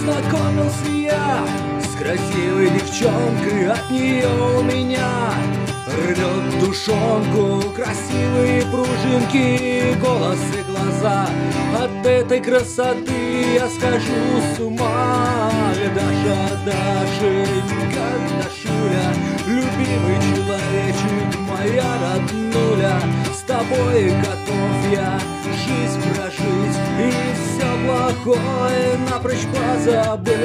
Познакомился я с красивой девчонкой, от нее у меня рвет душонку. Красивые пружинки, голос и глаза, от этой красоты я схожу с ума. Дашенька, Дашуля, любимый человечек, моя роднуля, с тобой готов я жизнь прожить и все плохое напрочь позабыть.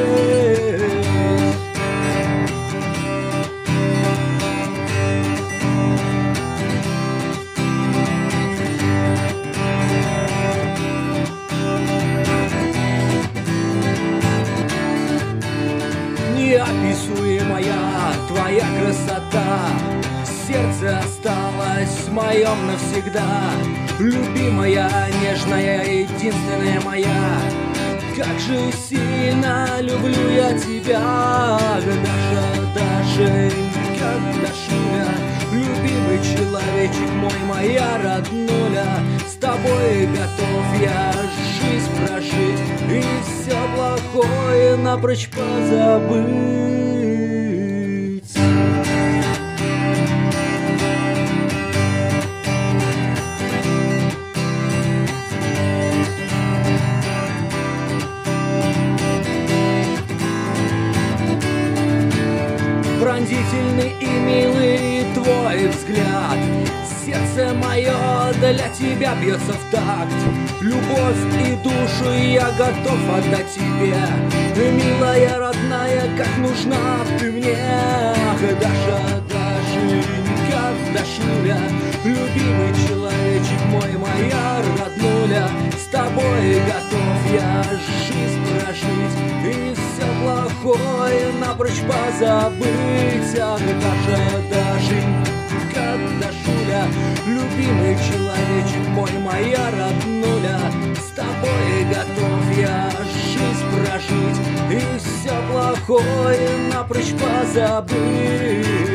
Неописуемая твоя красота, сердце осталось в моем навсегда. Любимая, нежная, единственная моя, как же сильно люблю я тебя. Дашенька, Дашуля, любимый человечек мой, моя роднуля, с тобой готов я жизнь прожить и все плохое напрочь позабыть. Пронзительный и милый твой взгляд, сердце мое для тебя бьется в такт. Любовь и душу я готов отдать тебе, милая, родная, как нужна ты мне. Дашенька, Дашуля, любимый человечек мой, моя роднуля, с тобой готов я жизнь прожить и все плохое напрочь позабыть. Дашенька, Дашуля, любимый человечек мой, моя роднуля, с тобой готов я жизнь прожить и все плохое напрочь позабыть.